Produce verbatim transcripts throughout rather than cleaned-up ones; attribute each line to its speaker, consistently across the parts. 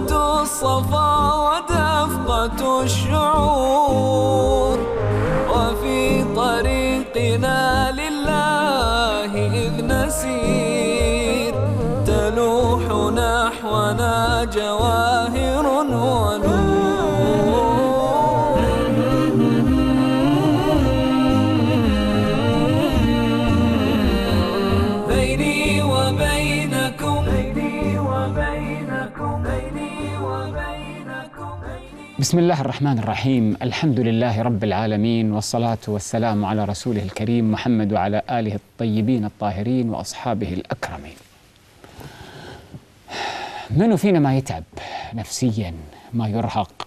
Speaker 1: صوت الصفا ودفقة الشعور، وفي طريقنا لله إذ نسير تلوح نحونا جواهر ونور. بيني وبينكم بيني وبينكم بيني وبينكم.
Speaker 2: بسم الله الرحمن الرحيم. الحمد لله رب العالمين، والصلاة والسلام على رسوله الكريم محمد وعلى آله الطيبين الطاهرين وأصحابه الأكرمين. منو فينا ما يتعب نفسيا، ما يرهق،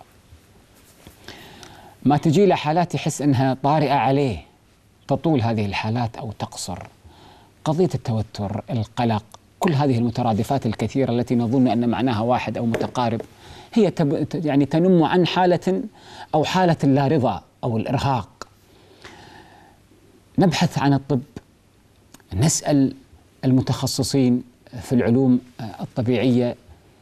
Speaker 2: ما تجي له حالات يحس أنها طارئة عليه، تطول هذه الحالات أو تقصر؟ قضية التوتر، القلق، كل هذه المترادفات الكثيرة التي نظن أن معناها واحد أو متقارب، هي تب يعني تنم عن حالة أو حالة اللا رضا أو الإرهاق. نبحث عن الطب، نسأل المتخصصين في العلوم الطبيعية،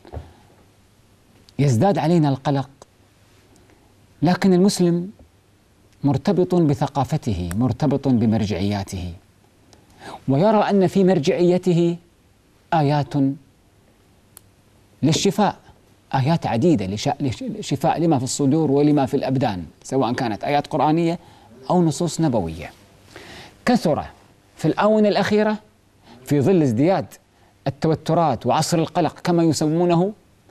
Speaker 2: يزداد علينا القلق. لكن المسلم مرتبط بثقافته، مرتبط بمرجعياته، ويرى أن في مرجعيته آيات للشفاء، آيات عديدة لشفاء لما في الصدور ولما في الأبدان، سواء كانت آيات قرآنية أو نصوص نبوية. كثر في الآونة الأخيرة في ظل ازدياد التوترات وعصر القلق كما يسمونه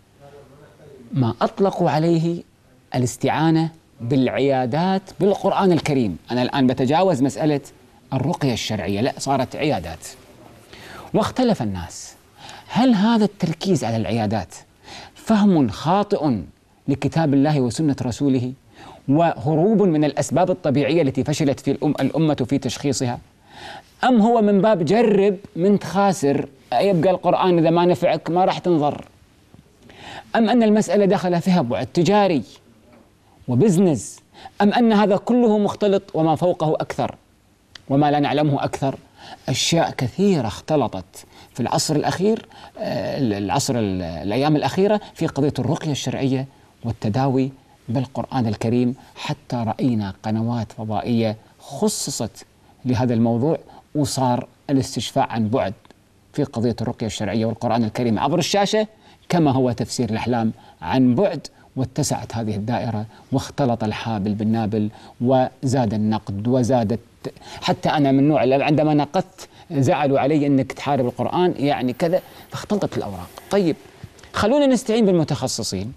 Speaker 2: ما أطلقوا عليه الاستعانة بالعيادات بالقرآن الكريم. أنا الآن بتجاوز مسألة الرقية الشرعية، لا، صارت عيادات. واختلف الناس، هل هذا التركيز على العيادات فهم خاطئ لكتاب الله وسنة رسوله، وهروب من الأسباب الطبيعية التي فشلت في الأم الأمة في تشخيصها، أم هو من باب جرب من تخاسر، يبقى القرآن إذا ما نفعك ما راح تنظر، أم أن المسألة دخل فيها بعد تجاري وبزنس، أم أن هذا كله مختلط وما فوقه أكثر وما لا نعلمه أكثر؟ أشياء كثيرة اختلطت في العصر الأخير، العصر الأيام الأخيرة في قضية الرقية الشرعية والتداوي بالقرآن الكريم، حتى رأينا قنوات فضائية خصصت لهذا الموضوع، وصار الاستشفاء عن بعد في قضية الرقية الشرعية والقرآن الكريم عبر الشاشة، كما هو تفسير الأحلام عن بعد. واتسعت هذه الدائرة واختلط الحابل بالنابل، وزاد النقد وزادت، حتى أنا من نوع عندما نقدت زعلوا علي أنك تحارب القرآن يعني كذا، فاختلطت الأوراق. طيب، خلونا نستعين بالمتخصصين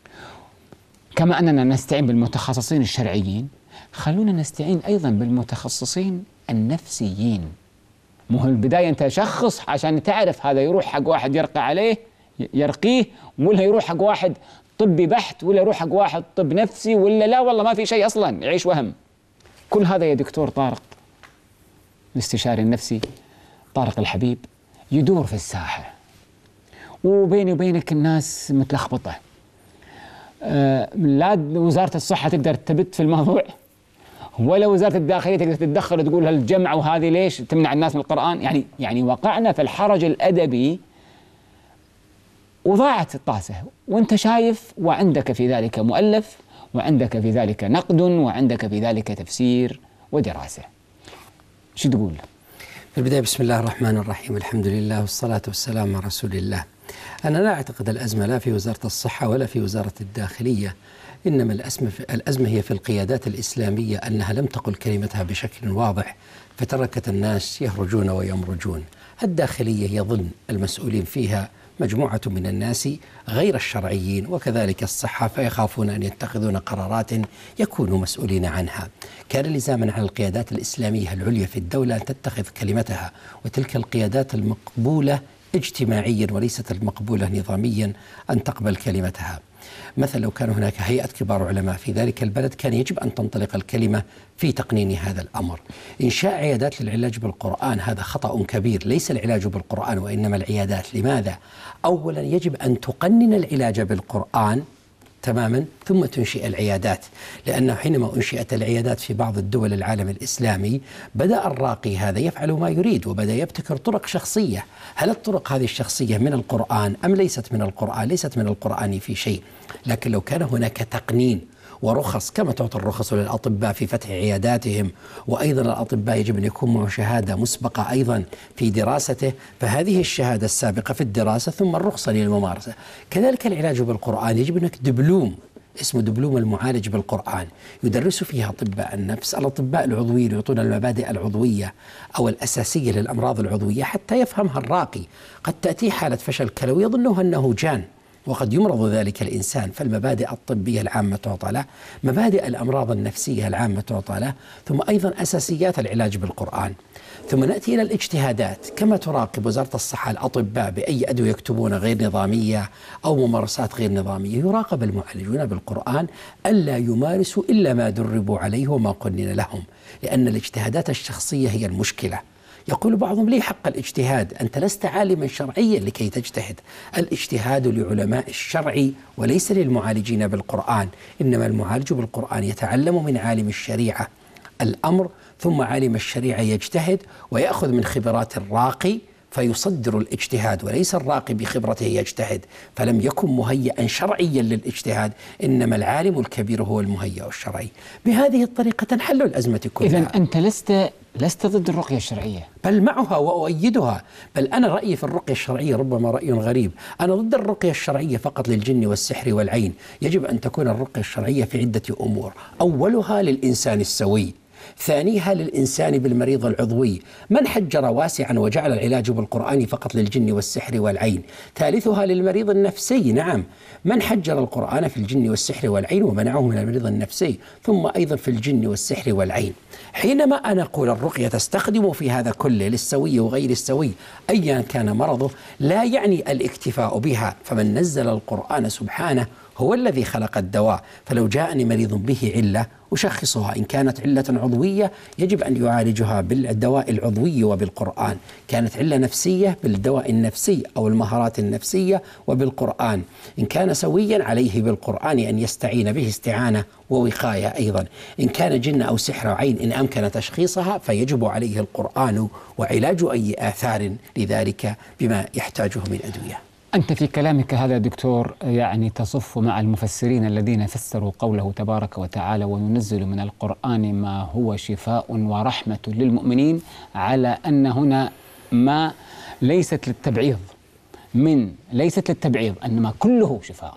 Speaker 2: كما أننا نستعين بالمتخصصين الشرعيين، خلونا نستعين أيضا بالمتخصصين النفسيين. مو البداية أنت شخص عشان تعرف هذا يروح حق واحد يرقى عليه يرقيه، ولا يروح حق واحد طبي بحت، ولا يروح حق واحد طب نفسي، ولا لا والله ما في شيء أصلا، يعيش وهم. كل هذا يا دكتور طارق الاستشاري النفسي طارق الحبيب يدور في الساحة، وبيني وبينك الناس متلخبطة. أه لا وزارة الصحة تقدر تبت في الموضوع، ولا وزارة الداخلية تقدر تتدخل وتقول هالجمع وهذه ليش تمنع الناس من القرآن. يعني يعني وقعنا في الحرج الأدبي وضاعت الطاسة، وانت شايف، وعندك في ذلك مؤلف، وعندك في ذلك نقد، وعندك في ذلك تفسير ودراسة. شو تقول؟
Speaker 3: في البداية بسم الله الرحمن الرحيم، الحمد لله والصلاة والسلام على رسول الله. أنا لا أعتقد الأزمة لا في وزارة الصحة ولا في وزارة الداخلية، إنما الأزمة, الأزمة هي في القيادات الإسلامية، أنها لم تقل كلمتها بشكل واضح فتركت الناس يهرجون ويمرجون. الداخلية يظن المسؤولين فيها مجموعة من الناس غير الشرعيين، وكذلك الصحة، فيخافون أن يتخذون قرارات يكونوا مسؤولين عنها. كان لزاما على القيادات الإسلامية العليا في الدولة أن تتخذ كلمتها، وتلك القيادات المقبولة اجتماعيا وليست المقبولة نظاميا أن تقبل كلمتها. مثلا لو كان هناك هيئة كبار علماء في ذلك البلد كان يجب أن تنطلق الكلمة في تقنين هذا الأمر. إنشاء عيادات للعلاج بالقرآن هذا خطأ كبير، ليس العلاج بالقرآن وإنما العيادات. لماذا؟ أولا يجب أن تقنن العلاج بالقرآن تماما، ثم تنشئ العيادات. لأنه حينما أنشئت العيادات في بعض الدول العالم الإسلامي بدأ الراقي هذا يفعل ما يريد وبدأ يبتكر طرق شخصية. هل الطرق هذه الشخصية من القرآن أم ليست من القرآن؟ ليست من القرآن في شيء، لكن لو كان هناك تقنين ورخص كما تعطي الرخص للأطباء في فتح عياداتهم، وأيضا الأطباء يجب أن يكون معه شهادة مسبقة أيضا في دراسته، فهذه الشهادة السابقة في الدراسة ثم الرخصة للممارسة. كذلك العلاج بالقرآن يجب أنك دبلوم اسمه دبلوم المعالج بالقرآن، يدرس فيها أطباء النفس، الأطباء العضويين يعطون المبادئ العضوية أو الأساسية للأمراض العضوية حتى يفهمها الراقي. قد تأتي حالة فشل كلوي يظنه أنه جان وقد يمرض ذلك الإنسان، فالمبادئ الطبية العامة تعطى له، مبادئ الأمراض النفسية العامة تعطى له، ثم أيضا أساسيات العلاج بالقرآن. ثم نأتي إلى الاجتهادات، كما تراقب وزارة الصحة الأطباء بأي أدوية يكتبون غير نظامية أو ممارسات غير نظامية، يراقب المعالجون بالقرآن ألا يمارسوا إلا ما دربوا عليه وما قنن لهم، لأن الاجتهادات الشخصية هي المشكلة. يقول بعضهم لي حق الاجتهاد، أنت لست عالما شرعيا لكي تجتهد. الاجتهاد لعلماء الشرع وليس للمعالجين بالقرآن، إنما المعالج بالقرآن يتعلم من عالم الشريعة الأمر، ثم عالم الشريعة يجتهد ويأخذ من خبرات الراقي فيصدر الاجتهاد، وليس الراقي بخبرته يجتهد فلم يكن مهيئا شرعيا للاجتهاد، إنما العالم الكبير هو المهيئ الشرعي. بهذه الطريقة تنحل الأزمة كلها.
Speaker 2: إذن أنت لست لست ضد الرقية الشرعية؟
Speaker 3: بل معها وأؤيدها، بل أنا رأيي في الرقية الشرعية ربما رأي غريب. أنا ضد الرقية الشرعية فقط للجن والسحر والعين. يجب أن تكون الرقية الشرعية في عدة أمور، أولها للإنسان السوي، ثانيها للإنسان بالمريض العضوي، من حجر واسعا وجعل العلاج بالقرآن فقط للجن والسحر والعين. ثالثها للمريض النفسي، نعم، من حجر القرآن في الجن والسحر والعين ومنعه من المريض النفسي، ثم أيضا في الجن والسحر والعين. حينما أنا أقول الرقية تستخدم في هذا كله للسوي وغير السوي أيا كان مرضه، لا يعني الاكتفاء بها، فمن نزل القرآن سبحانه هو الذي خلق الدواء. فلو جاءني مريض به علة أشخصها، إن كانت علة عضوية يجب أن يعالجها بالدواء العضوي وبالقرآن، كانت علة نفسية بالدواء النفسي أو المهارات النفسية وبالقرآن، إن كان سويا عليه بالقرآن أن يستعين به استعانة ووقاية أيضا، إن كان جن أو سحر عين إن أمكن تشخيصها فيجب عليه القرآن وعلاج أي آثار لذلك بما يحتاجه من أدوية.
Speaker 2: أنت في كلامك هذا دكتور يعني تصف مع المفسرين الذين فسروا قوله تبارك وتعالى وننزل من القرآن ما هو شفاء ورحمة للمؤمنين، على أن هنا ما ليست للتبعيض، من ليست للتبعيض إنما كله شفاء.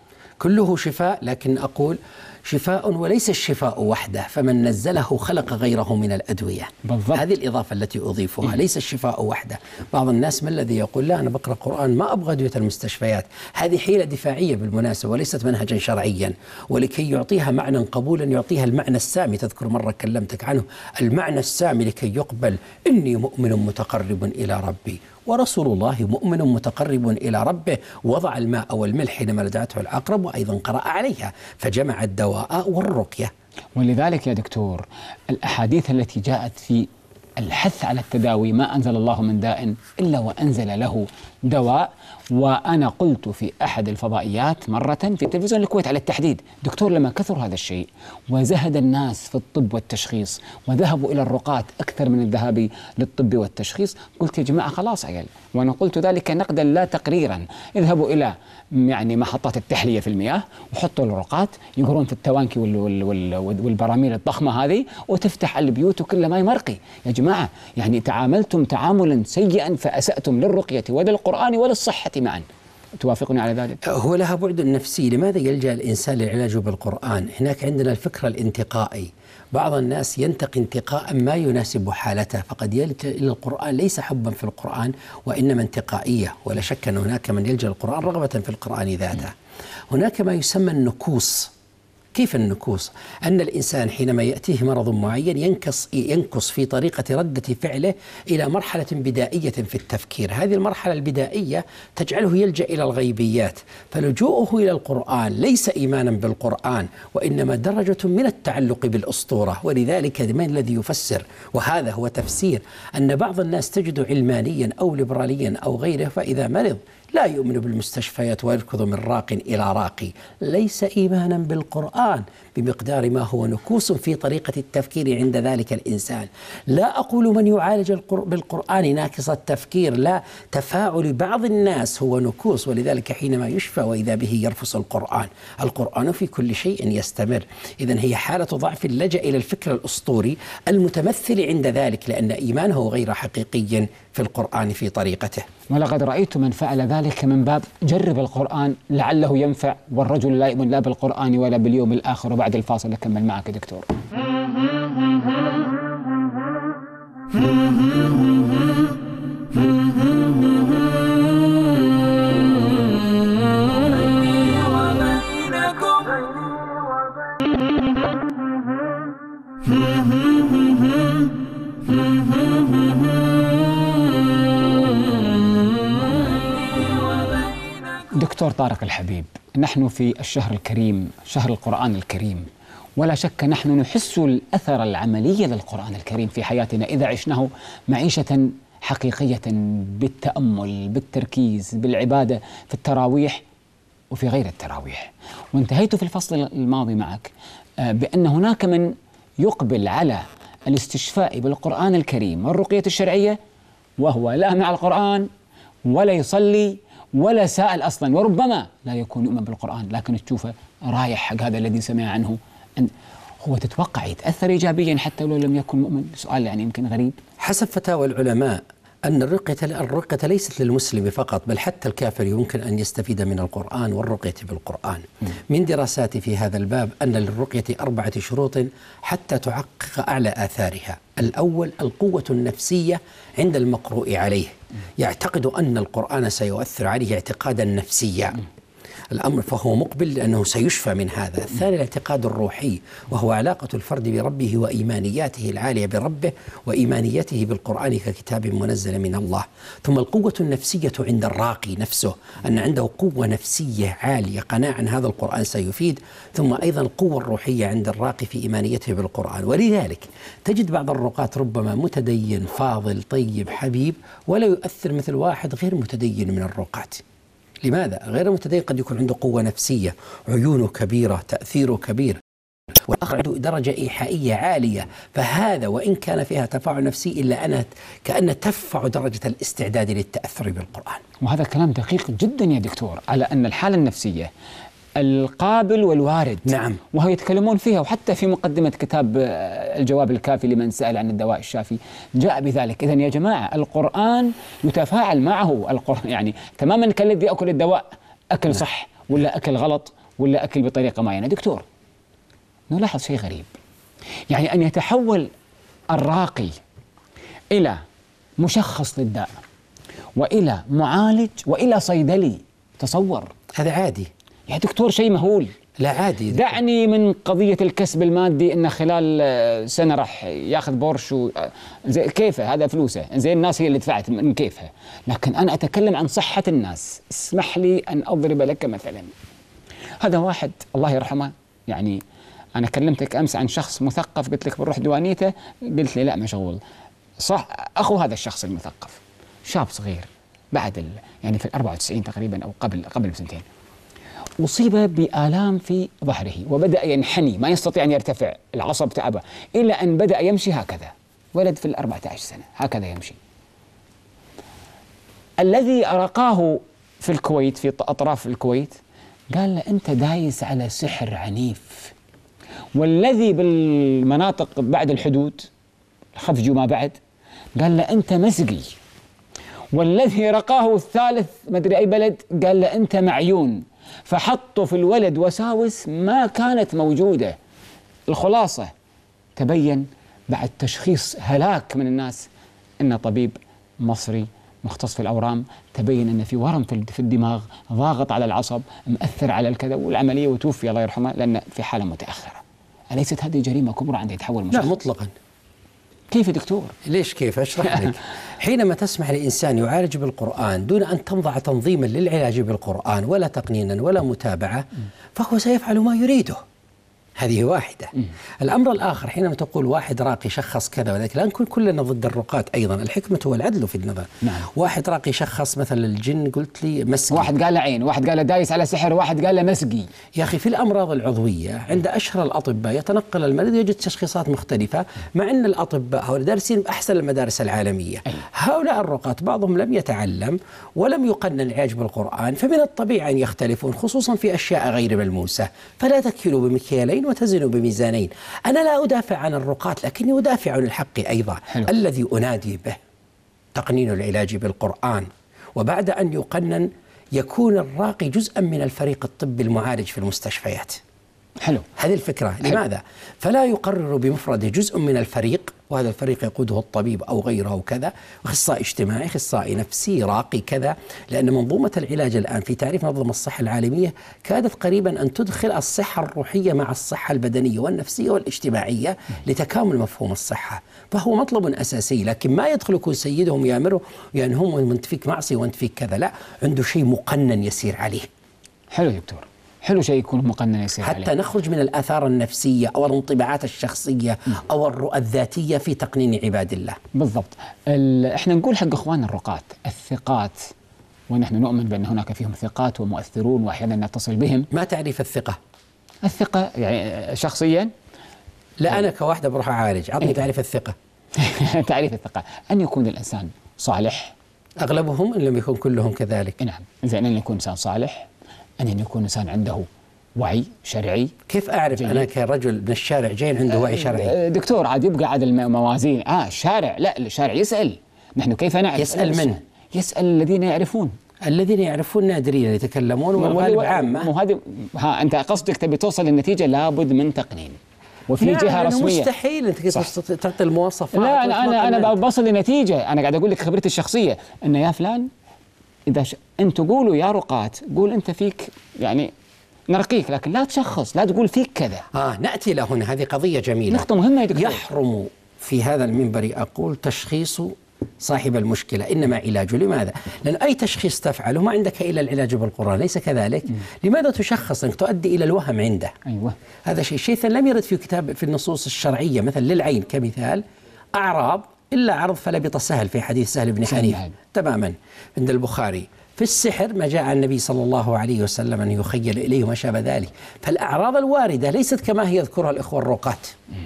Speaker 3: كله شفاء، لكن أقول شفاء وليس الشفاء وحده، فمن نزله خلق غيره من الأدوية.
Speaker 2: بالضبط.
Speaker 3: هذه الإضافة التي أضيفها،
Speaker 2: م.
Speaker 3: ليس الشفاء وحده. بعض الناس ما الذي يقول لا أنا بقرأ قرآن ما أبغى أدوية المستشفيات، هذه حيلة دفاعية بالمناسبة وليست منهجا شرعيا، ولكي يعطيها معنى قبولا يعطيها المعنى السامي. تذكر مرة كلمتك عنه، المعنى السامي لكي يقبل، إني مؤمن متقرب إلى ربي، ورسول الله مؤمن متقرب إلى ربه، وضع الماء والملح حينما لدعته العقرب وأيضا قرأ عليها، فجمع الدواء والرقية.
Speaker 2: ولذلك يا دكتور الأحاديث التي جاءت في الحث على التداوي، ما أنزل الله من داء إلا وأنزل له دواء. وأنا قلت في أحد الفضائيات مرة في تلفزيون الكويت على التحديد، دكتور لما كثر هذا الشيء وزهد الناس في الطب والتشخيص وذهبوا إلى الرقاة أكثر من الذهاب للطب والتشخيص، قلت يا جماعة خلاص عيال، وأنا قلت ذلك نقدا لا تقريرا، اذهبوا إلى يعني محطات التحلية في المياه وحطوا الرقاة يقرون في التوانكي وال وال وال والبراميل الضخمة هذه وتفتح البيوت وكل ما يمرقي. يا جماعة يعني تعاملتم تعاملا سيئا فأسأتم للرقية وللقرآن وللصحة معا. توافقني على ذلك؟
Speaker 3: هو لها بعد نفسي. لماذا يلجأ الإنسان للعلاج بالقرآن؟ هناك عندنا الفكر الانتقائي، بعض الناس ينتقي انتقاء ما يناسب حالته، فقد يلجأ إلى القرآن ليس حبا في القرآن وإنما انتقائية. ولا شك أن هناك من يلجأ القرآن رغبة في القرآن ذاته. هناك ما يسمى النكوص. كيف النكوص؟ أن الإنسان حينما يأتيه مرض معين ينكص ينكص في طريقة ردة فعله إلى مرحلة بدائية في التفكير، هذه المرحلة البدائية تجعله يلجأ إلى الغيبيات، فلجوءه إلى القرآن ليس إيمانا بالقرآن وإنما درجة من التعلق بالأسطورة. ولذلك من الذي يفسر، وهذا هو تفسير، أن بعض الناس تجد علمانيا أو ليبراليا أو غيره، فإذا مرض لا يؤمن بالمستشفيات ويركض من راق إلى راقي. ليس إيمانا بالقرآن بمقدار ما هو نكوص في طريقة التفكير عند ذلك الإنسان. لا أقول من يعالج بالقرآن ناقص التفكير، لا، تفاعل بعض الناس هو نكوص، ولذلك حينما يشفى وإذا به يرفس القرآن. القرآن في كل شيء يستمر. إذن هي حالة ضعف لجأ إلى الفكر الأسطوري المتمثل عند ذلك، لأن إيمانه غير حقيقي في القرآن في طريقته.
Speaker 2: ولقد رأيت من فعل ذلك من باب جرب القرآن لعله ينفع، والرجل لا يؤمن لا بالقرآن ولا باليوم الآخر. وبعد الفاصل أكمل معك دكتور. دكتور طارق الحبيب، نحن في الشهر الكريم، شهر القرآن الكريم، ولا شك نحن نحس الأثر العملي للقرآن الكريم في حياتنا إذا عشناه معيشة حقيقية بالتأمل، بالتركيز، بالعبادة في التراويح وفي غير التراويح. وانتهيت في الفصل الماضي معك بأن هناك من يقبل على الاستشفاء بالقرآن الكريم والرقية الشرعية وهو لا مع القرآن ولا يصلي ولا سائل أصلا، وربما لا يكون يؤمن بالقرآن، لكن تشوفه رايح حق هذا الذي سمع عنه. هو تتوقع يتأثر إيجابيا حتى لو لم يكن مؤمن؟ سؤال يعني يمكن غريب.
Speaker 3: حسب فتاوى العلماء أن الرقية الرقية ليست للمسلم فقط، بل حتى الكافر يمكن أن يستفيد من القرآن والرقية بالقرآن. م. من دراساتي في هذا الباب أن للرقية أربعة شروط حتى تحقق أعلى آثارها. الأول القوة النفسية عند المقروء عليه، يعتقد أن القرآن سيؤثر عليه اعتقادا نفسيا. الأمر فهو مقبل لأنه سيشفى من هذا. الثاني الاعتقاد الروحي، وهو علاقة الفرد بربه وإيمانياته العالية بربه وإيمانيته بالقرآن ككتاب منزل من الله. ثم القوة النفسية عند الراقي نفسه، أن عنده قوة نفسية عالية، قناعة أن هذا القرآن سيفيد. ثم أيضا القوة الروحية عند الراقي في إيمانيته بالقرآن. ولذلك تجد بعض الرقاة ربما متدين فاضل طيب حبيب ولا يؤثر مثل واحد غير متدين من الرقاة. لماذا؟ غير المتدين قد يكون عنده قوة نفسية، عيونه كبيرة، تأثيره كبير، والآخر عنده درجة إيحائية عالية، فهذا وإن كان فيها تفاعل نفسي إلا أنها كأن ترفع درجة الاستعداد للتأثر بالقرآن.
Speaker 2: وهذا كلام دقيق جدا يا دكتور على أن الحالة النفسية القابل والوارد،
Speaker 3: نعم،
Speaker 2: وهو يتكلمون فيها، وحتى في مقدمة كتاب الجواب الكافي لمن سأل عن الدواء الشافي جاء بذلك. إذن يا جماعة القرآن يتفاعل معه، القرآن يعني تماما كالذي يأكل الدواء، أكل
Speaker 3: نعم.
Speaker 2: صح ولا أكل غلط ولا أكل بطريقة معينة. دكتور نلاحظ شيء غريب، يعني أن يتحول الراقي إلى مشخص للداء وإلى معالج وإلى صيدلي. تصور
Speaker 3: هذا عادي
Speaker 2: يا دكتور، شيء مهول.
Speaker 3: لا عادي.
Speaker 2: دعني من قضية الكسب المادي، إن خلال سنة راح ياخذ بورش و... زي كيفه، هذا فلوسه، زي الناس هي اللي دفعت من كيفها. لكن أنا أتكلم عن صحة الناس. اسمح لي أن أضرب لك مثلا. هذا واحد الله يرحمه، يعني أنا كلمتك أمس عن شخص مثقف، قلت لك بنروح ديوانيته، قلت لي لا مشغول. صح، أخو هذا الشخص المثقف شاب صغير بعد ال... يعني في الأربعة وتسعين تقريبا أو قبل قبل بسنتين، أصيب بآلام في ظهره وبدأ ينحني، ما يستطيع أن يرتفع، العصب تعبه، إلى أن بدأ يمشي هكذا. ولد في الأربعة عشر سنة هكذا يمشي. الذي أرقاه في الكويت، في أطراف الكويت، قال له أنت دايس على سحر عنيف. والذي بالمناطق بعد الحدود خفج ما بعد قال له أنت مزقي. والذي رقاه الثالث مدري أي بلد قال له أنت معيون. فحطوا في الولد وساوس ما كانت موجودة. الخلاصة تبين بعد تشخيص هلاك من الناس أن طبيب مصري مختص في الأورام تبين أن في ورم في الدماغ ضاغط على العصب مؤثر على الكذا، والعملية وتوفي الله يرحمه لأن في حالة متأخرة. أليست هذه جريمة كبرى عند يتحول مشخص؟
Speaker 3: لا مطلقا.
Speaker 2: كيف دكتور؟
Speaker 3: ليش كيف؟ أشرح لك. حينما تسمح لإنسان يعالج بالقرآن دون أن تنضع تنظيما للعلاج بالقرآن ولا تقنينا ولا متابعة، فهو سيفعل ما يريده. هذه واحدة. م. الأمر الآخر حينما تقول واحد راقي شخص كذا وذلك، لا نكون كلنا ضد الرقاة أيضا، الحكمة هو العدل في النظر.
Speaker 2: نعم.
Speaker 3: واحد راقي شخص مثلا الجن، قلت لي مسقي،
Speaker 2: واحد قال له عين، واحد قال له دايس على سحر، واحد قال له مسقي.
Speaker 3: يا أخي في الأمراض العضوية عند أشهر الأطباء يتنقل المريض يجد تشخيصات مختلفة، مع أن الأطباء هؤلاء دارسين بأحسن المدارس العالمية. أي. هؤلاء الرقاة بعضهم لم يتعلم ولم يقنن العلاج بالقرآن، فمن الطبيعي أن يختلفون خصوصا في أشياء غير ملموسة، فلا تكلوا بمكيالين وتزنوا بميزانين. أنا لا أدافع عن الرقاة، لكني أدافع عن الحق أيضا. حلو. الذي أنادي به تقنين العلاج بالقرآن، وبعد أن يقنن يكون الراقي جزءا من الفريق الطبي المعالج في المستشفيات.
Speaker 2: حلو.
Speaker 3: هذه الفكرة. حلو. لماذا؟ فلا يقرر بمفرده جزء من الفريق، وهذا الفريق يقوده الطبيب أو غيره كذا، أخصائي اجتماعي، أخصائي نفسي، راقي كذا، لأن منظومة العلاج الآن في تعريف منظمة الصحة العالمية كادت قريبا أن تدخل الصحة الروحية مع الصحة البدنية والنفسية والاجتماعية لتكامل مفهوم الصحة، فهو مطلب أساسي. لكن ما يدخل يكون سيدهم يأمره ينهم وانت فيك معصية وانت فيك كذا، لا، عنده شيء مقنن يسير عليه.
Speaker 2: حلو دكتور، حلو شيء يكون مقنن يسير
Speaker 3: حتى عليه. نخرج من الآثار النفسية أو الانطباعات الشخصية م. أو الرؤى الذاتية في تقنين عباد الله.
Speaker 2: بالضبط. احنا نقول حق اخواننا الرقاة الثقات، ونحن نؤمن بأن هناك فيهم ثقات ومؤثرون وأحيانا نتصل بهم.
Speaker 3: ما تعريف الثقة؟
Speaker 2: الثقة يعني شخصيا،
Speaker 3: لا أنا كواحدة بروح أعالج، عطني تعريف الثقة.
Speaker 2: تعريف الثقة أن يكون الإنسان صالح،
Speaker 3: أغلبهم إن لم يكن كلهم كذلك.
Speaker 2: نعم، زين، أن يكون إنسان صالح، أن يكون إنسان عنده وعي شرعي.
Speaker 3: كيف أعرف جيد. أنا كرجل من الشارع جاي عنده وعي شرعي؟
Speaker 2: دكتور عاد يبقى عاد الموازين. آه الشارع، لا الشارع يسأل، نحن كيف نعرف؟
Speaker 3: يسأل من؟
Speaker 2: يسأل الذين يعرفون. الذين
Speaker 3: يعرفون نادرين يتكلمون والغالب عامة.
Speaker 2: وهذه ها أنت قصدك تبي توصل للنتيجة لابد من تقنين، وفي
Speaker 3: يعني
Speaker 2: جهة رسمية.
Speaker 3: مستحيل أنت كيف تعطي المواصفات.
Speaker 2: لا أنا أنا أنا بوصل لنتيجة، أنا قاعد أقول لك خبرتي الشخصية، أن يا فلان إذا ش... أنت تقولوا يا رقاة، قول أنت فيك يعني نرقيك، لكن لا تشخص، لا تقول فيك كذا.
Speaker 3: آه نأتي لهنا، هذه قضية جميلة،
Speaker 2: نقطة مهمة يا دكتور.
Speaker 3: يحرم في هذا المنبر أقول تشخيص صاحب المشكلة، إنما علاجه. لماذا؟ لأن أي تشخيص تفعله ما عندك إلا العلاج بالقرآن، ليس كذلك؟ م. لماذا تشخص؟ أنك تؤدي إلى الوهم عنده.
Speaker 2: أيوة.
Speaker 3: هذا شيء شيء لم يرد في كتاب في النصوص الشرعية، مثل للعين كمثال أعراض إلا عرض فلبط سهل في حديث سهل بن حنيفة تماما عند البخاري. في السحر ما جاء النبي صلى الله عليه وسلم أن يخيل إليه وما شابه ذلك، فالأعراض الواردة ليست كما هي يذكرها الإخوة الرقاة.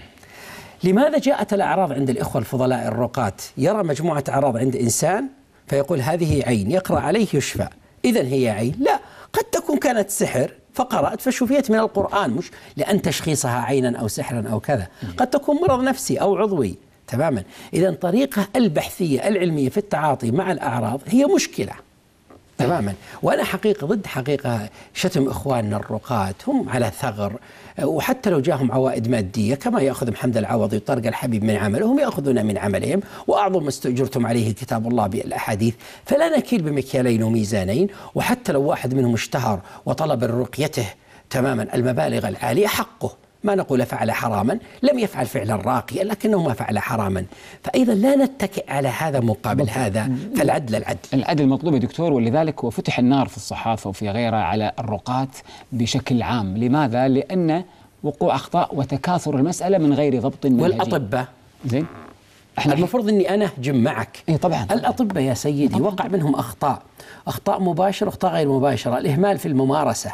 Speaker 3: لماذا جاءت الأعراض عند الإخوة الفضلاء الرقاة؟ يرى مجموعة أعراض عند إنسان فيقول هذه عين، يقرأ عليه يشفى، إذن هي عين. لا، قد تكون كانت سحر فقرأت فشفيت من القرآن، مش لأن تشخيصها عينا أو سحرا أو كذا، قد تكون مرض نفسي أو عضوي تماما. إذن طريقة البحثية العلمية في التعاطي مع الأعراض هي مشكلة تماما. وأنا حقيقة ضد حقيقة شتم إخواننا الرقاة، هم على ثغر، وحتى لو جاهم عوائد مادية كما يأخذ محمد العوضي وطارق الحبيب من عمله، هم يأخذون من عملهم، وأعظم ما استأجرتم عليه كتاب الله بالأحاديث، فلا نكيل بمكيالين وميزانين. وحتى لو واحد منهم اشتهر وطلب رقيته تماما المبالغ العالية حقه، ما نقول فعل حراما، لم يفعل فعلا راقيا لكنه ما فعل حراما، فأيضا لا نتكئ على هذا مقابل هذا، فالعدل العدل
Speaker 2: العدل مطلوب يا دكتور. ولذلك وفتح النار في الصحافة وفي غيرها على الرقاة بشكل عام. لماذا؟ لأن وقوع أخطاء وتكاثر المسألة من غير ضبط منهجي.
Speaker 3: والأطباء
Speaker 2: زين،
Speaker 3: احنا المفروض أني أنا أهجم معك.
Speaker 2: إيه طبعا.
Speaker 3: الأطباء يا سيدي طبعاً. وقع منهم أخطاء، أخطاء مباشرة وأخطاء غير مباشرة، الإهمال في الممارسة،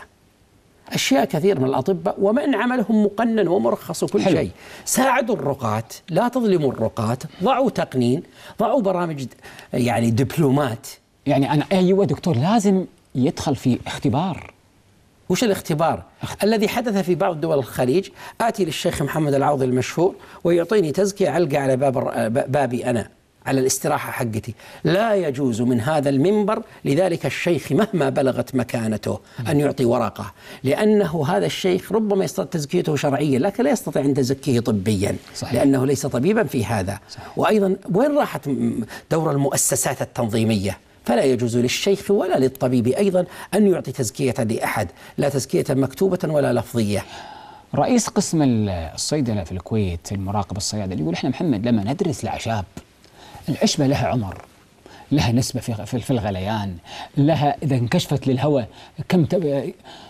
Speaker 3: أشياء كثير من الأطباء ومن عملهم مقنن ومرخص وكل حلو. شيء. ساعدوا الرقاة، لا تظلموا الرقاة، ضعوا تقنين، ضعوا برامج يعني دبلومات.
Speaker 2: يعني أنا أيوة دكتور لازم يدخل في اختبار.
Speaker 3: وش الاختبار؟ اخت... الذي حدث في بعض دول الخليج، آتي للشيخ محمد العوضي المشهور ويعطيني تزكية علقة على باب بابي أنا على الاستراحة حقتي، لا يجوز من هذا المنبر لذلك الشيخ مهما بلغت مكانته أن يعطي ورقة، لأنه هذا الشيخ ربما يستطيع تزكيته شرعيا لكن لا يستطيع أن تزكيه طبيا. صحيح. لأنه ليس طبيبا في هذا. صحيح. وأيضا وين راحت دور المؤسسات التنظيمية؟ فلا يجوز للشيخ ولا للطبيب أيضا أن يعطي تزكية لأحد، لا تزكية مكتوبة ولا لفظية. رئيس قسم الصيدلة في الكويت المراقب الصيادلي يقول احنا محمد لما ندرس الأعشاب، العشبة لها عمر، لها نسبة في في الغليان، لها إذا انكشفت للهواء كم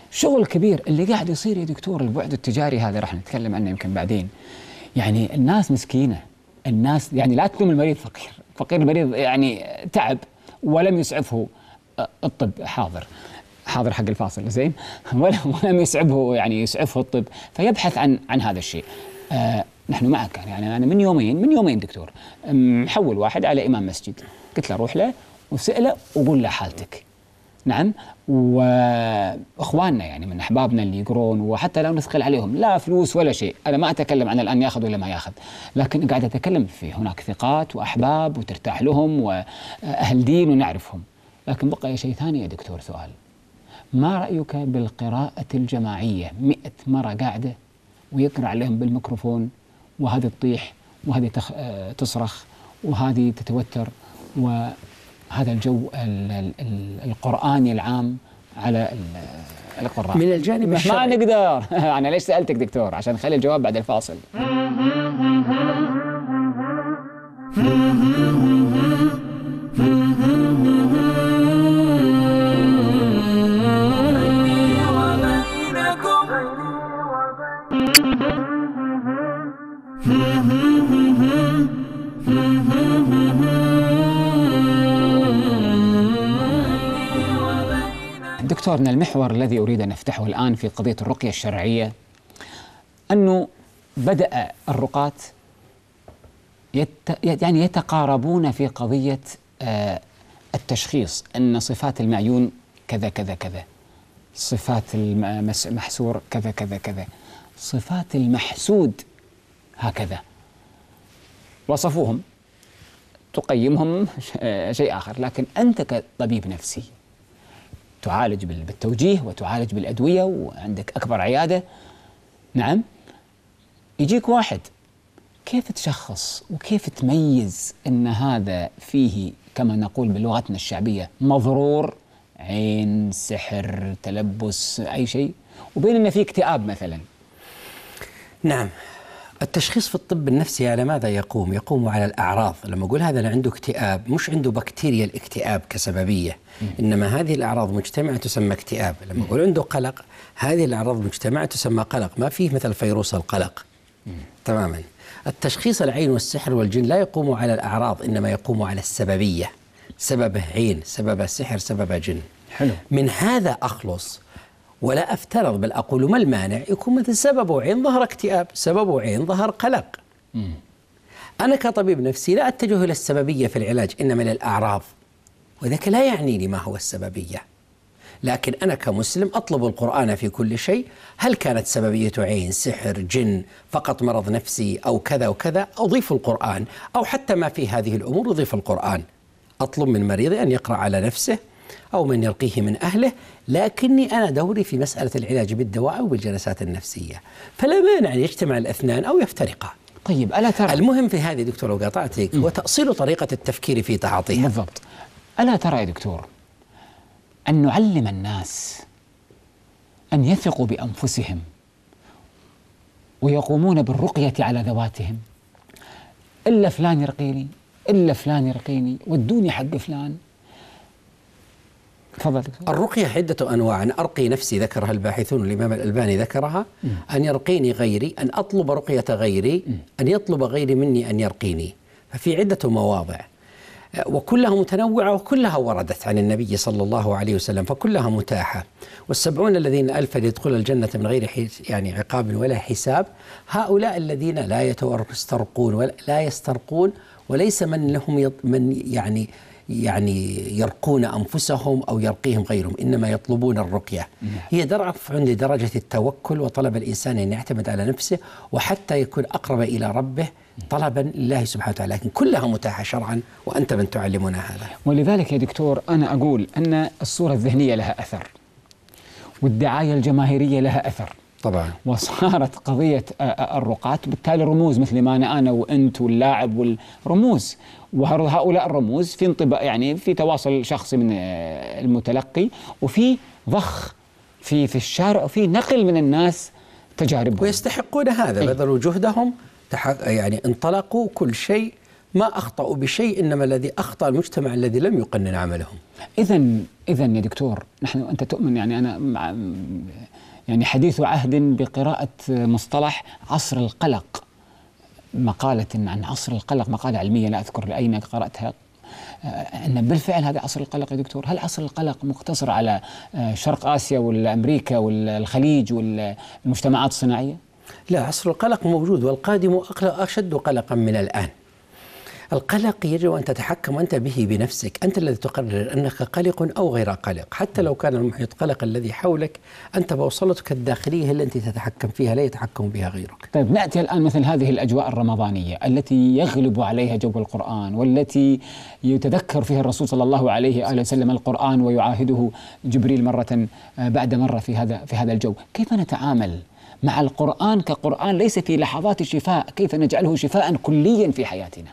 Speaker 2: شغل كبير اللي قاعد يصير يا دكتور. البعد التجاري هذا راح نتكلم عنه يمكن بعدين. يعني الناس مسكينة، الناس يعني لا تلوم المريض فقير، فقير المريض يعني تعب ولم يسعفه الطب. حاضر حاضر حق الفاصل زين. ولم يسعفه يعني يسعفه الطب، فيبحث عن عن هذا الشيء. آه نحن معك. يعني انا من يومين من يومين دكتور محول واحد على امام مسجد، قلت له روح له وسأله وقول له حالتك. نعم. واخواننا يعني من احبابنا اللي يقرون، وحتى لا نثقل عليهم لا فلوس ولا شيء. انا ما اتكلم عن الان ياخذ ولا ما ياخذ، لكن قاعد اتكلم في هناك ثقات واحباب وترتاح لهم واهل دين ونعرفهم. لكن بقى شيء ثاني يا دكتور، سؤال: ما رايك بالقراءه الجماعيه؟ مئة مره قاعده ويقرا عليهم بالميكروفون، وهذه تطيح وهذه تخ... تصرخ وهذه تتوتر، وهذا الجو القرآني العام على القراء.
Speaker 3: من الجانب
Speaker 2: الشرعي ما نقدر. أنا ليش سألتك دكتور؟ عشان نخلي الجواب بعد الفاصل. دكتورنا، المحور الذي أريد أن نفتحه الآن في قضية الرقية الشرعية أنه بدأ الرقاة يت يعني يتقاربون في قضية آه التشخيص، أن صفات المعيون كذا كذا كذا، صفات المحسور كذا كذا كذا، صفات المحسود هكذا. وصفوهم، تقيمهم شيء آخر. لكن أنت كطبيب نفسي تعالج بالتوجيه وتعالج بالأدوية وعندك أكبر عيادة، نعم، يجيك واحد، كيف تشخص وكيف تميز أن هذا فيه كما نقول بلغتنا الشعبية مضرور، عين، سحر، تلبس، أي شيء، وبين أن فيه اكتئاب مثلا؟
Speaker 3: نعم، التشخيص في الطب النفسي على ماذا يقوم؟ يقوم على الأعراض. لما أقول هذا عنده اكتئاب، مش عنده بكتيريا الاكتئاب كسببية، إنما هذه الأعراض مجتمعة تسمى اكتئاب. لما أقول عنده قلق، هذه الأعراض مجتمعة تسمى قلق، ما فيه مثل فيروس القلق. تماما. التشخيص العين والسحر والجن لا يقوم على الأعراض، إنما يقوم على السببية. سببه عين، سببه سحر، سببه جن.
Speaker 2: حلو.
Speaker 3: من هذا أخلص ولا أفترض، بل أقول ما المانع يكون مثل سببه عين ظهر اكتئاب، سببه عين ظهر قلق. مم. أنا كطبيب نفسي لا أتجه إلى السببية في العلاج، إنما للأعراض، وذلك لا يعنيني ما هو السببية. لكن أنا كمسلم أطلب القرآن في كل شيء. هل كانت سببية عين، سحر، جن، فقط مرض نفسي أو كذا وكذا، أضيف القرآن، أو حتى ما في هذه الأمور أضيف القرآن. أطلب من مريضي أن يقرأ على نفسه أو من يرقيه من أهله، لكني أنا دوري في مسألة العلاج بالدواء أو بالجلسات النفسية، فلا مانع أن يجتمع الاثنان أو يفترقا.
Speaker 2: طيب، ألا ترى
Speaker 3: المهم في هذه دكتور لو قاطعتك هو تأصيل طريقة التفكير في تعاطيها.
Speaker 2: بالضبط. ألا ترى يا دكتور أن نعلم الناس أن يثقوا بأنفسهم ويقومون بالرقية على ذواتهم؟ إلا فلان يرقيني، إلا فلان يرقيني، ودوني حق فلان. تفضل دكتور.
Speaker 3: الرقية عدة أنواع. أن أرقي نفسي ذكرها الباحثون، الإمام الألباني ذكرها. م. أن يرقيني غيري، أن أطلب رقية غيري، م. أن يطلب غيري مني أن يرقيني. ففي عدة مواضع وكلها متنوعة وكلها وردت عن النبي صلى الله عليه وسلم، فكلها متاحة. والسبعون الذين ألف يدخل الجنة من غير يعني عقاب ولا حساب، هؤلاء الذين لا يسترقون ولا لا يسترقون، وليس من لهم من يعني يعني يرقون أنفسهم أو يرقيهم غيرهم، إنما يطلبون الرقية. هي درف عند درجة التوكل وطلب الإنسان أن يعتمد على نفسه وحتى يكون أقرب إلى ربه طلبا لله سبحانه وتعالى، لكن كلها متاحة شرعا وأنت من تعلمنا هذا.
Speaker 2: ولذلك يا دكتور أنا أقول أن الصورة الذهنية لها أثر، والدعاية الجماهيرية لها أثر
Speaker 3: طبعا.
Speaker 2: وصارت قضية الرقاة بالتالي رموز، مثل ما أنا أنا وأنت واللاعب والرموز، وهؤلاء الرموز في انطباع يعني في تواصل شخصي من المتلقي، وفي ضخ في في الشارع، وفي نقل من الناس تجاربهم،
Speaker 3: ويستحقون هذا. بذلوا جهدهم، يعني انطلقوا كل شيء، ما أخطأوا بشيء، إنما الذي أخطأ المجتمع الذي لم يقنن عملهم.
Speaker 2: إذا إذا يا دكتور، نحن أنت تؤمن، يعني أنا مع يعني حديث عهد بقراءة مصطلح عصر القلق، مقالة عن عصر القلق، مقالة علمية لا أذكر لأين قرأتها، أن بالفعل هذا عصر القلق يا دكتور. هل عصر القلق مقتصر على شرق آسيا ولا أمريكا ولا الخليج ولا المجتمعات الصناعية؟
Speaker 3: لا، عصر القلق موجود، والقادم أشد قلقا من الآن. القلق يجب أن تتحكم أنت به بنفسك، أنت الذي تقرر أنك قلق أو غير قلق، حتى لو كان المحيط قلق الذي حولك، أنت بوصلتك الداخلية هي التي تتحكم فيها، لا يتحكم بها غيرك.
Speaker 2: طيب نأتي الآن مثل هذه الأجواء الرمضانية التي يغلب عليها جو القرآن، والتي يتذكر فيها الرسول صلى الله عليه وآله وسلم القرآن ويعاهده جبريل مرة بعد مرة في هذا في هذا الجو، كيف نتعامل مع القرآن كقرآن ليس في لحظات الشفاء؟ كيف نجعله شفاء كليا في حياتنا؟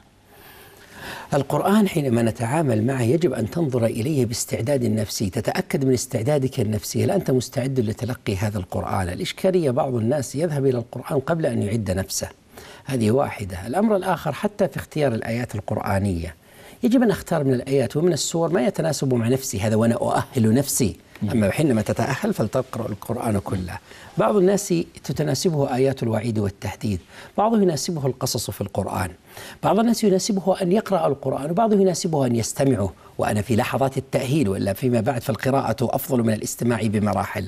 Speaker 3: القرآن حينما نتعامل معه يجب أن تنظر إليه باستعداد نفسي، تتأكد من استعدادك النفسي، هل أنت مستعد لتلقي هذا القرآن؟ الإشكالية بعض الناس يذهب إلى القرآن قبل أن يعد نفسه، هذه واحدة. الأمر الآخر، حتى في اختيار الآيات القرآنية يجب أن أختار من الآيات ومن السور ما يتناسب مع نفسي، هذا وأنا أؤهل نفسي. أما حينما تتأهل فلتقرأ القرآن كله. بعض الناس تتناسبه آيات الوعيد والتهديد، بعضه يناسبه القصص في القرآن، بعض الناس يناسبه أن يقرأ القرآن، وبعضه يناسبه أن يستمعه، وأنا في لحظات التأهيل، وإلا فيما بعد فالقراءة أفضل من الاستماع بمراحل.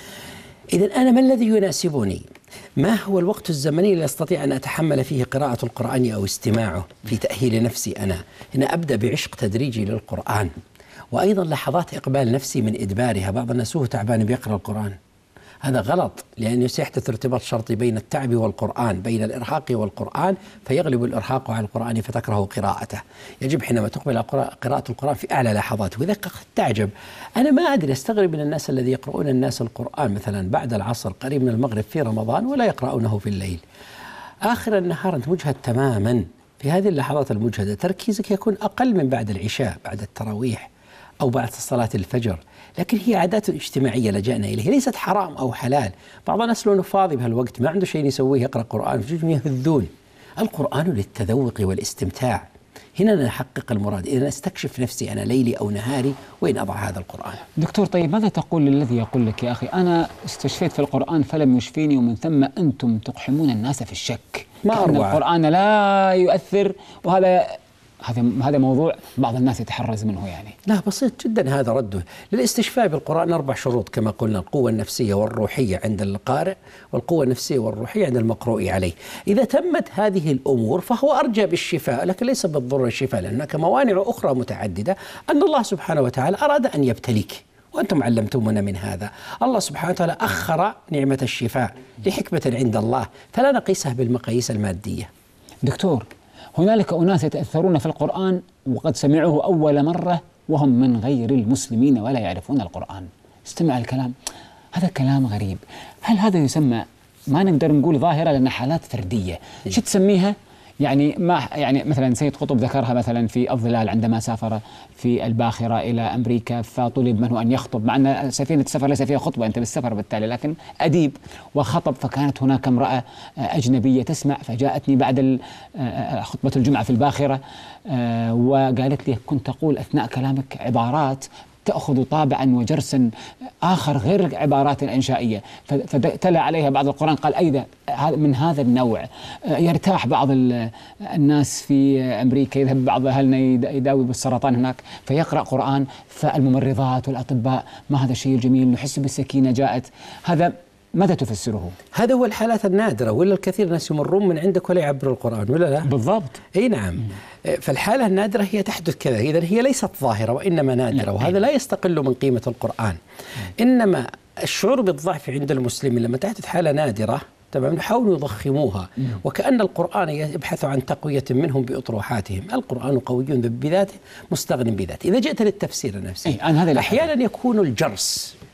Speaker 3: إذن أنا ما الذي يناسبني؟ ما هو الوقت الزمني الذي أستطيع أن أتحمل فيه قراءة القرآن أو استماعه في تأهيل نفسي؟ أنا هنا أبدأ بعشق تدريجي للقرآن، وأيضا لحظات إقبال نفسي من إدبارها. بعض الناس هو تعبان بيقرأ القرآن، هذا غلط، لأنه سيحدث ارتباط شرطي بين التعب والقرآن، بين الإرهاق والقرآن، فيغلب الإرهاق على القرآن فتكره قراءته. يجب حينما تقبل قراءة القرآن في أعلى لحظات. وإذا تعجب، أنا ما أدري، أستغرب من الناس الذي يقرؤون الناس القرآن مثلا بعد العصر قريب من المغرب في رمضان ولا يقرؤونه في الليل. آخر النهار أنت مجهد تماما، في هذه اللحظات المجهدة تركيزك يكون أقل من بعد العشاء، بعد التراويح أو بعد صلاة الفجر. لكن هي عادات اجتماعية لجأنا إليها، ليست حرام أو حلال. بعض الناس لو فاضي بهالوقت ما عنده شيء يسويه يقرأ قرآن، فجأة يهذون. القرآن للتذوق والاستمتاع، هنا نحقق المراد، إذا استكشف نفسي أنا ليلي أو نهاري وين أضع هذا القرآن.
Speaker 2: دكتور، طيب ماذا تقول للذي يقول لك يا أخي أنا استشفيت في القرآن فلم يشفيني، ومن ثم أنتم تقحمون الناس في الشك،
Speaker 3: ما أروع
Speaker 2: القرآن لا يؤثر، وهذا هذا هذا موضوع بعض الناس يتحرز منه يعني.
Speaker 3: لا، بسيط جدا هذا رده. للاستشفاء بالقرآن أربع شروط كما قلنا: القوة النفسية والروحية عند القارئ، والقوة النفسية والروحية عند المقروء عليه. إذا تمت هذه الأمور فهو أرجى بالشفاء، لكن ليس بالضرورة الشفاء، لأن هناك موانع أخرى متعددة أن الله سبحانه وتعالى أراد أن يبتليك، وأنتم علمتمونا من هذا. الله سبحانه وتعالى أخر نعمة الشفاء لحكمة عند الله، فلا نقيسها بالمقاييس المادية.
Speaker 2: دكتور، هنالك أناس يتأثرون في القرآن وقد سمعوه أول مرة وهم من غير المسلمين ولا يعرفون القرآن. استمع الكلام، هذا كلام غريب. هل هذا يسمى، ما نقدر نقول ظاهرة لأنها حالات فردية، شو تسميها؟ يعني ما يعني مثلا سيد قطب ذكرها مثلا في الظلال عندما سافر في الباخرة إلى أمريكا، فطلب منه أن يخطب، مع أن سفينة السفر ليس فيها خطبة، أنت بالسفر بالتالي، لكن أديب وخطب. فكانت هناك امرأة أجنبية تسمع، فجاءتني بعد خطبة الجمعة في الباخرة وقالت لي: كنت تقول أثناء كلامك عبارات تأخذ طابعا وجرسا آخر غير عبارات إنشائية، فتلا عليها بعض القرآن قال أيضا من هذا النوع. يرتاح بعض الناس في أمريكا، يذهب بعض أهلنا يداوي بالسرطان هناك فيقرأ قرآن، فالممرضات والأطباء ما هذا الشيء الجميل، نحس بالسكينة جاءت. هذا ماذا تفسره؟
Speaker 3: هذا هو الحالات النادرة، ولا الكثير ناس يمرون من عندك ولا يعبروا القرآن، ولا لا؟
Speaker 2: بالضبط.
Speaker 3: أي نعم. فالحالة النادرة هي تحدث كذا، إذن هي ليست ظاهرة وإنما نادرة، وهذا لا يستقل من قيمة القرآن. إنما الشعور بالضعف عند المسلمين لما تحدث حالة نادرة، تمام، نحاول يضخموها وكأن القرآن يبحث عن تقوية منهم بأطروحاتهم. القرآن قوي بذاته مستغن بذاته. إذا جئت للتفسير النفسي،
Speaker 2: أحيانا
Speaker 3: يكون الجرس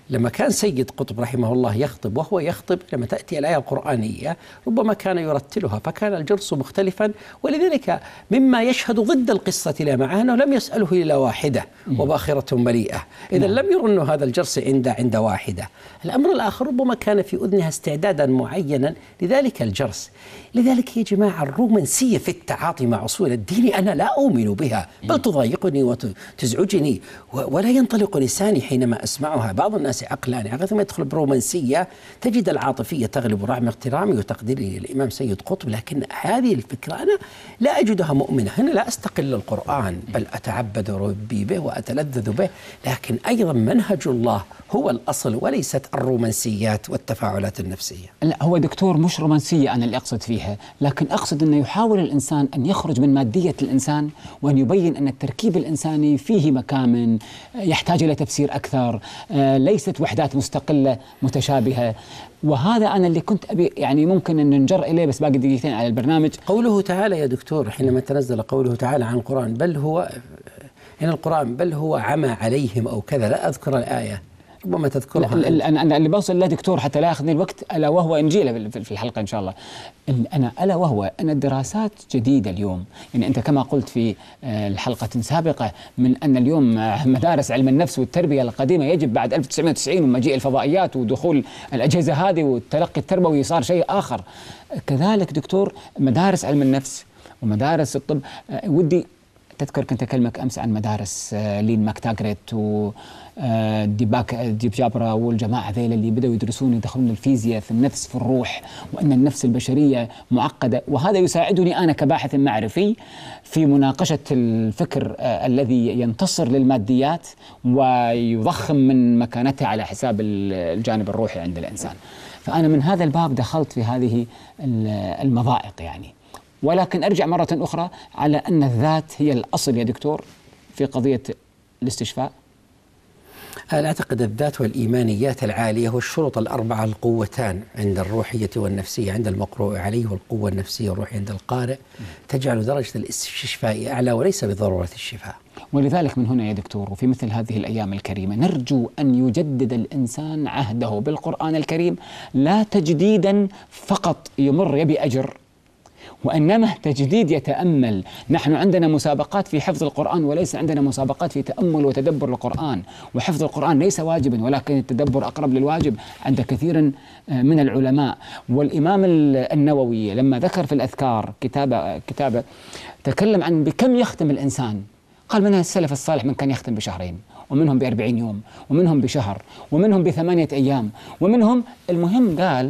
Speaker 3: لما كان سيد قطب رحمه الله يخطب، وهو يخطب لما تأتي الآية القرآنية ربما كان يرتلها، فكان الجرس مختلفا، ولذلك مما يشهد ضد القصة لا معه أنه لم يسأله إلا واحدة وباخرة مليئة، إذا لم يرن هذا الجرس عند عند واحدة. الأمر الآخر ربما كان في أذنها استعدادا معينا لذلك الجرس. لذلك يا جماعة الرومانسية في التعاطي مع أصول الدين أنا لا أؤمن بها، بل تضايقني وتزعجني ولا ينطلق لساني حينما أسمعها. بعض الناس عقلاني عندما يدخل برومانسية تجد العاطفية تغلب رغم احترامي وتقديري للإمام سيد قطب، لكن هذه الفكرة أنا لا أجدها مؤمنة. هنا لا أستقل القرآن بل أتعبد ربي به وأتلذذ به، لكن أيضا منهج الله هو الأصل وليست الرومانسيات والتفاعلات النفسية.
Speaker 2: لا هو دكتور مش رومانسية أنا اللي أقصد فيها، لكن أقصد أنه يحاول الإنسان أن يخرج من مادية الإنسان وأن يبين أن التركيب الإنساني فيه مكامن يحتاج إلى تفسير أكثر، ليست وحدات مستقلة متشابهة. وهذا أنا اللي كنت أبي يعني ممكن أن ننجر إليه، بس باقي دقيقتين على البرنامج.
Speaker 3: قوله تعالى يا دكتور حينما تنزل قوله تعالى عن القرآن بل هو إن القرآن بل هو عمى عليهم أو كذا، لا أذكر الآية، ربما تذكرها.
Speaker 2: أنا اللي بوصل له دكتور حتى لا ياخذني الوقت، ألا وهو إنجيله في الحلقة إن شاء الله. أنا ألا وهو أن الدراسات جديدة اليوم، يعني أنت كما قلت في الحلقة سابقة من أن اليوم مدارس علم النفس والتربية القديمة يجب بعد ألف وتسعمائة وتسعين ومجيء الفضائيات ودخول الأجهزة هذه والتلقي التربوي صار شيء آخر. كذلك دكتور مدارس علم النفس ومدارس الطب. ودي تذكر كنت أكلمك أمس عن مدارس لين ماكتاغريت و ديباك ديب جابرا والجماعة ذيل اللي بدأوا يدرسون يدخلون الفيزياء في النفس في الروح، وأن النفس البشرية معقدة، وهذا يساعدني أنا كباحث معرفي في مناقشة الفكر الذي ينتصر للماديات ويضخم من مكانتها على حساب الجانب الروحي عند الإنسان. فأنا من هذا الباب دخلت في هذه المضائق يعني. ولكن أرجع مرة أخرى على أن الذات هي الأصل يا دكتور في قضية الاستشفاء.
Speaker 3: أنا أعتقد الذات والإيمانيات العالية والشروط الأربعة القوتان عند الروحية والنفسية عند المقروء عليه، والقوة النفسية والروحية عند القارئ، تجعل درجة الاستشفاء أعلى وليس بضرورة الشفاء.
Speaker 2: ولذلك من هنا يا دكتور وفي مثل هذه الأيام الكريمة نرجو أن يجدد الإنسان عهده بالقرآن الكريم، لا تجديدا فقط يمر يبي أجر، وإنما تجديد يتأمل. نحن عندنا مسابقات في حفظ القرآن وليس عندنا مسابقات في تأمل وتدبر القرآن، وحفظ القرآن ليس واجبا ولكن التدبر أقرب للواجب عند كثير من العلماء. والإمام النووي لما ذكر في الأذكار كتابة كتابة تكلم عن بكم يختم الإنسان، قال منها السلف الصالح من كان يختم بشهرين، ومنهم بأربعين يوم، ومنهم بشهر، ومنهم بثمانية أيام، ومنهم المهم قال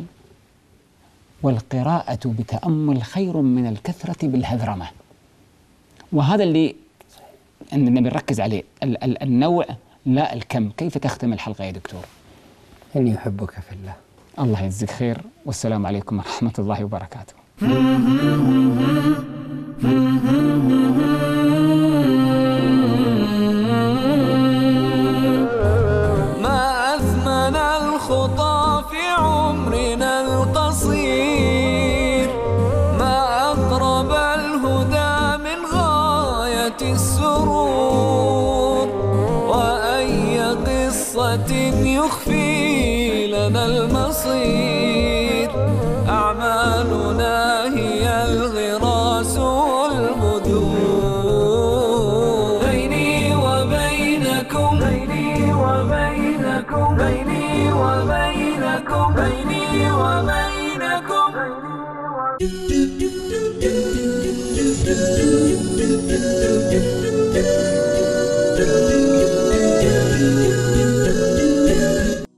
Speaker 2: والقراءة بتأمل خير من الكثرة بالهذرمة. وهذا اللي أننا بنركز عليه، النوع لا الكم. كيف تختم الحلقة يا دكتور؟
Speaker 3: إني أحبك في الله.
Speaker 2: الله يجزيك خير، والسلام عليكم ورحمة الله وبركاته.
Speaker 1: ما أثمن الخطى في عمرنا القصير، ما أقرب الهدى من غاية السرور، وأي قصة يخفي لنا المصير، أعمالنا هي الغراس والبذور. بيني وبينكم بيني وبينكم بيني وبينكم بيني وبينكم